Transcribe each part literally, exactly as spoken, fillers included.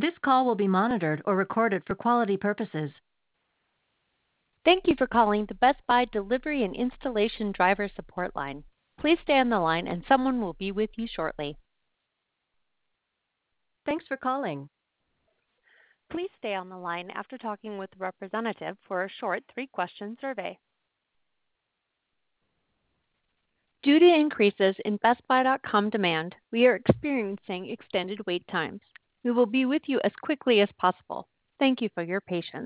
This call will be monitored or recorded for quality purposes. Thank you for calling the Best Buy Delivery and Installation Driver Support Line. Please stay on the line and someone will be with you shortly. Thanks for calling. Please stay on the line after talking with a representative for a short three-question survey. Due to increases in Best Buy dot com demand, we are experiencing extended wait times. We will be with you as quickly as possible. Thank you for your patience.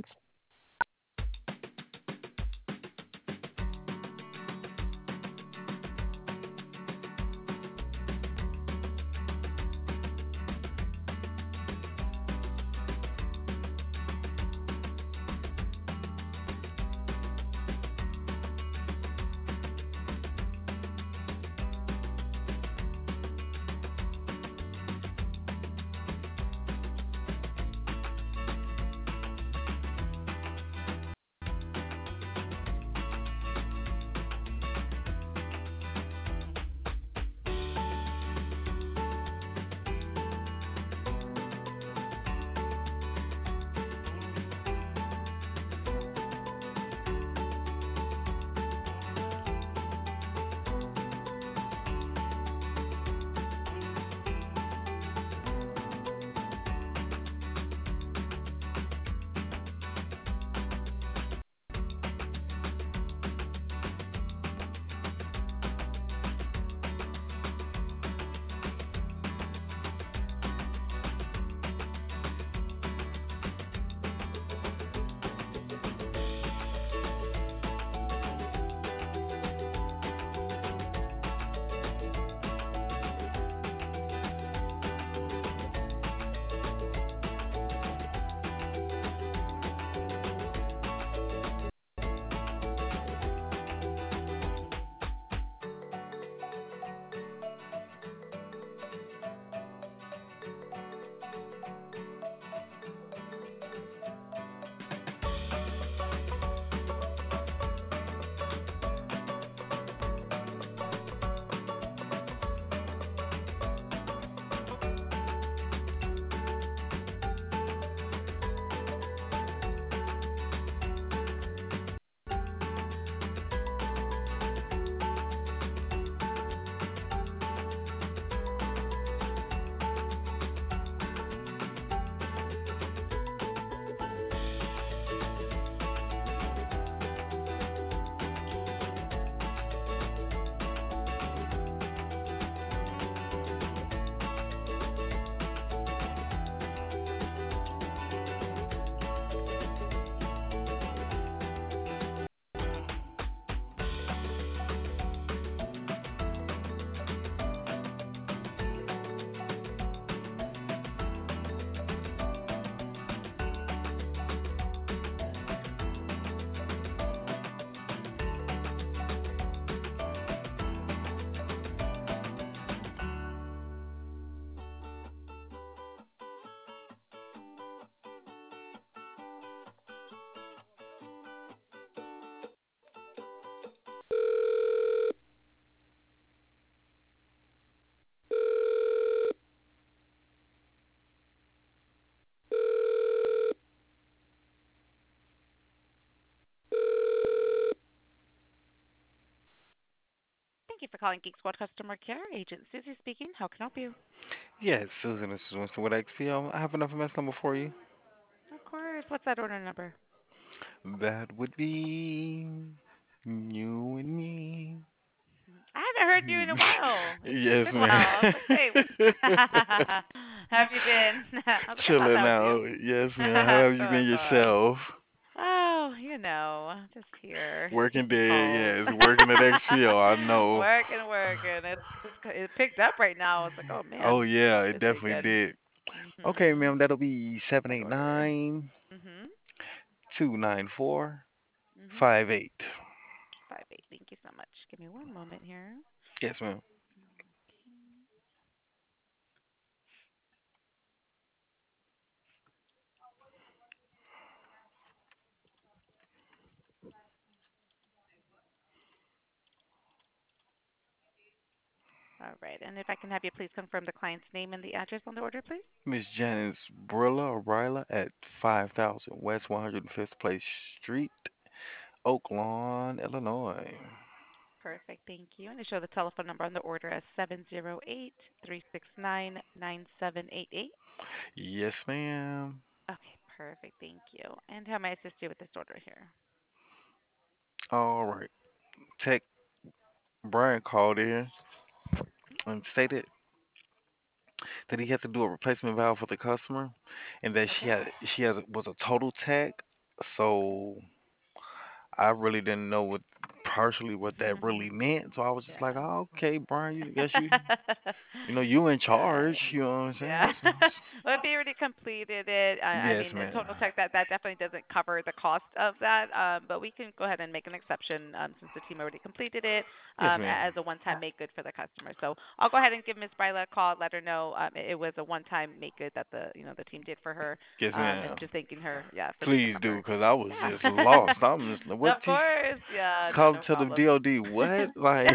Thank you for calling Geek Squad Customer Care. Agent Susie speaking. How can I help you? Yes, Susan, this is Winston with X P. Um, I have an F M S number for you. Of course. What's that order number? That would be you and me. I haven't heard you in a while. It's, it's Yes, been a man. while. I was like, wait, how have you been? I was like, I thought Chilling that was you. out. Yes, man. How That's have you what I been thought. yourself? Oh, you know, just here, Working taking day, calls. yes. Working at X P O, I know. Working, working. It's just it picked up right now. It's like, oh Oh, man, yeah, it this definitely weekend. did. Okay, Mhm. ma'am, that'll be seven What eight order? nine Mhm. two nine four Mhm. five eight. Five eight. Thank you so much. Give me one moment here. Yes, ma'am. All right. And if I can have you please confirm the client's name and the address on the order, please. Miss Janice Brilla or Bryla at five thousand West one hundred fifth Place Street, Oak Lawn, Illinois. Perfect. Thank you. And to show the telephone number on the order as seven zero eight, three six nine, nine seven eight eight. Yes, ma'am. Okay, perfect. Thank you. And how may I assist you with this order here? All right. Tech Brian called in and stated that he had to do a replacement valve for the customer, and that she Okay. had she had was a total tech. So I really didn't know what partially what that really meant. So I was just like, Yeah. oh, okay, Brian, you guess you you know you in uh, charge. You know what I'm saying? yeah. So, Well, if you already completed it, I, I yes, mean, a ma'am. total check that that definitely doesn't cover the cost of that. Um, but we can go ahead and make an exception um, since the team already completed it Yes, um, ma'am. as a one-time make good for the customer. So I'll go ahead and give Miss Bryla a call, let her know um, it, it was a one-time make good that the you know the team did for her, Yes, um, and ma'am. just thanking her, yeah, for the Please do, November. cause I was just Yeah. lost. I'm just like, what? Of T- course. Yeah. No, call no to the problem. D O D. What? Like?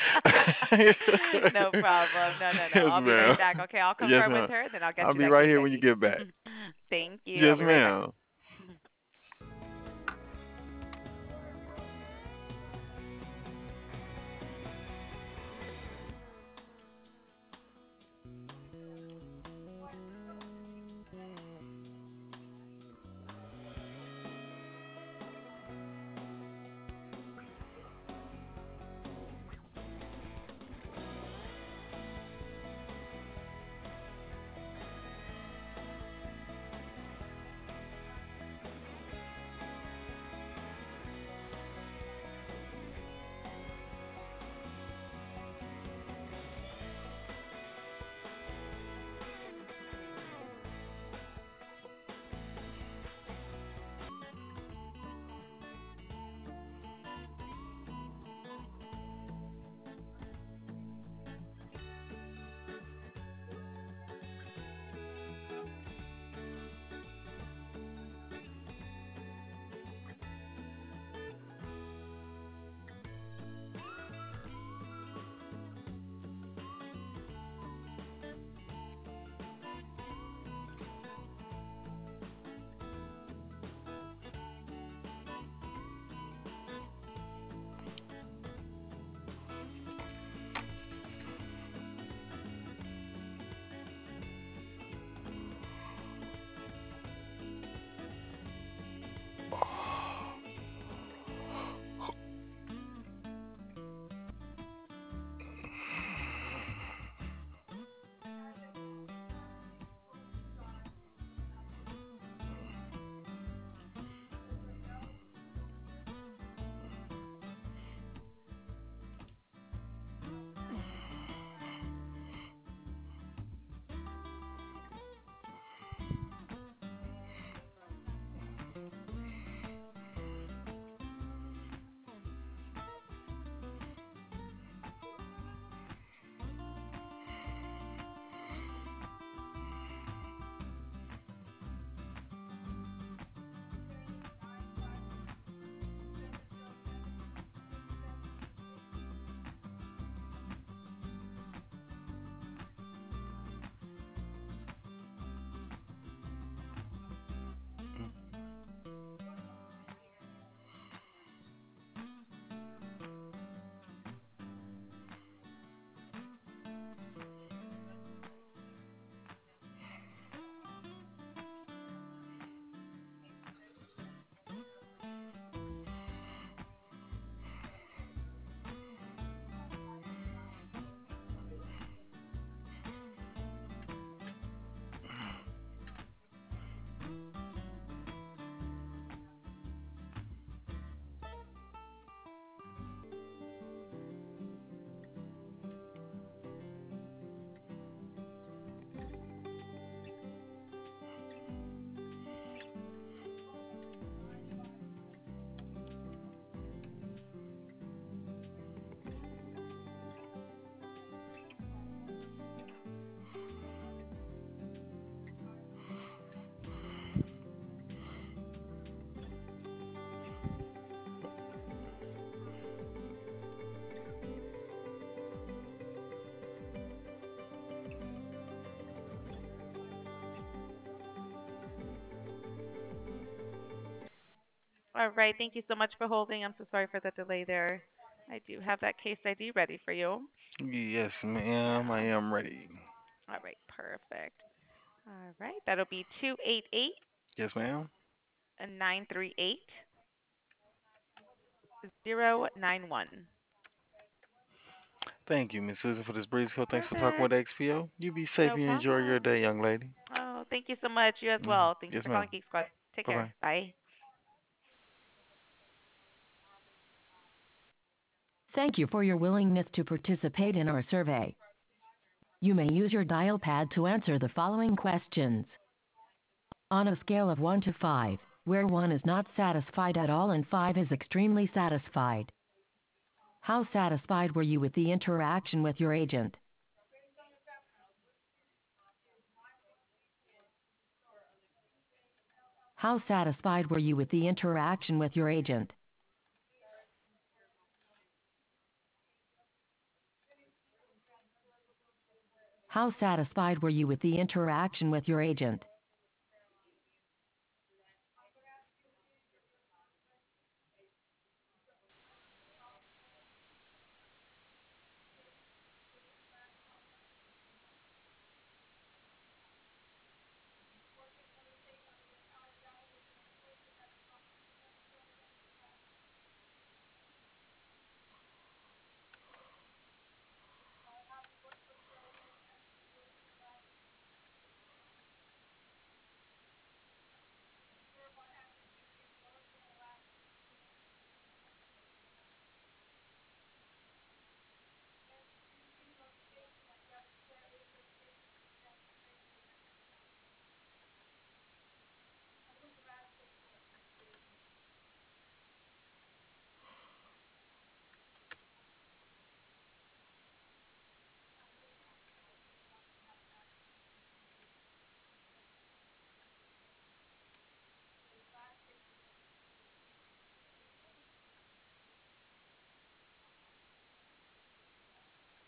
No problem. No, no, no. Yes, I'll be right ma'am. back. Okay, I'll Yes, confirm with ma'am. her, then I'll get I'll you be that right case here I when you D. get back. Thank you. I'll Yes, be right back. ma'am. All right. Thank you so much for holding. I'm so sorry for the delay there. I do have that case I D ready for you. Yes, ma'am. I Yeah. am ready. All right. Perfect. All right. That'll be two eight eight Yes, ma'am. and nine three eight zero nine one. Thank you, Miss Susan, for this brief call. Thanks for talking with Perfect. X P O. You be safe No and enjoy your problem. day, young lady. Oh, thank you so much. You as Mm. well. Thank you Yes, for ma'am. calling Geek Squad. Take Bye care. bye. Bye. Thank you for your willingness to participate in our survey. You may use your dial pad to answer the following questions. On a scale of one to five, where one is not satisfied at all and five is extremely satisfied, how satisfied were you with the interaction with your agent? How satisfied were you with the interaction with your agent? How satisfied were you with the interaction with your agent?